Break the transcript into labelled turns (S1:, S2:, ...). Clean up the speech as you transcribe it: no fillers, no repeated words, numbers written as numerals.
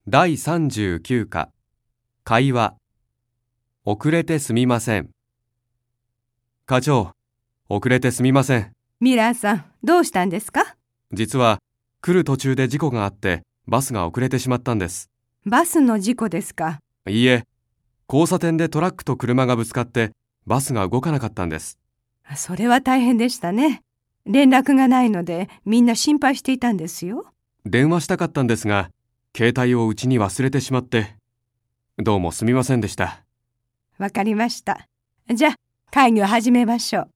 S1: 第39課会話。遅れてすみません。課長、遅れてすみません。
S2: ミラーさん、どうしたんですか？
S1: 実は来る途中で事故があってバスが遅れてしまったんです。
S2: バスの事故ですか？
S1: いいえ、交差点でトラックと車がぶつかってバスが動かなかったんです。
S2: それは大変でしたね。連絡がないのでみんな心配していたんですよ。
S1: 電話したかったんですが、携帯を家に忘れてしまって、どうもすみませんでした。
S2: わかりました。じゃあ会議を始めましょう。